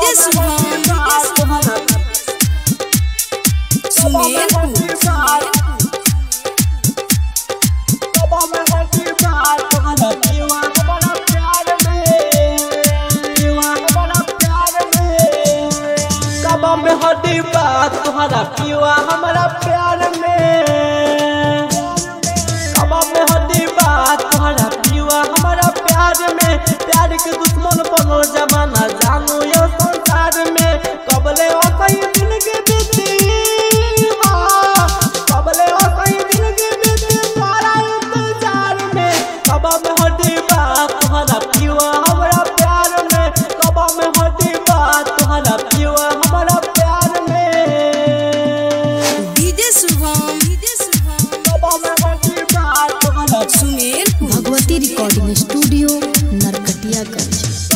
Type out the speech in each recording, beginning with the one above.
DJ हड्डी बात तुम्हारा पिवा हमारा प्यार में, कबा में हड्डी बात तुम्हारा पिवा हमारा प्यार में। प्यार के दुश्मन बनो जमाना जानो यो संसार में। कबले ओ सही दिन के बीती, कबले ओ सही दिन के बीती तुम्हारा इंतजार में। कबा में हड्डी बात तुम्हारा पिवा हमारा प्यार में, कबा में हड्डी बात तुम्हारा पिवा हमारा भगवती रिकॉर्डिंग स्टूडियो नरकटियागंज।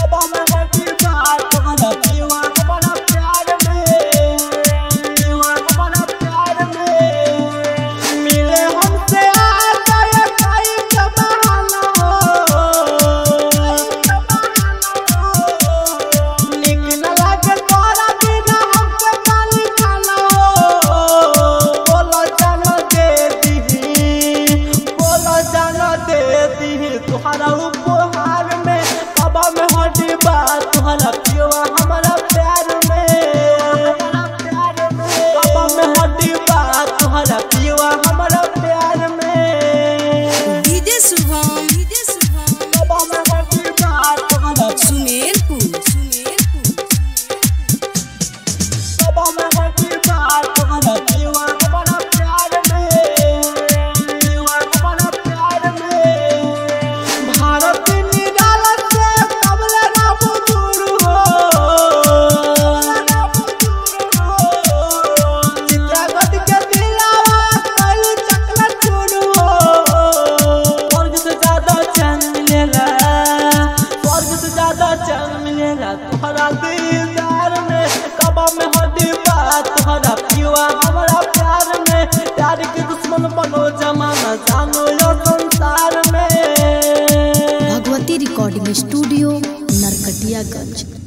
तुम्हारा उपहार में कबा में हड्डी बात तुम्हारा पिवा हमारा प्यार में, कबा में हड्डी बात तुम्हारा पिवा हमारा प्यार में। डीजे शुभम कबा में हड्डी बात तुम्हारा कबा में हड्डी बात तुम्हारा पिवा हमारा प्यार में, पिवा हमारा प्यार में। भारत निराल से कबले ना बुजुर्ग हो, चित्रगढ़ के दिलावा कल चकला चूर हो। स्वर्ग से ज्यादा चैन मिलेला, स्वर्ग से ज्यादा चैन मिलेला तुम्हारा दीदार में। कबा में हड्डी बात तुम्हारा पिवा हमारा प्यार में। प्यार के दुश्मन बनो जमाना जानो यो संसार में। Bhagwati recording studio Narkatiaganj.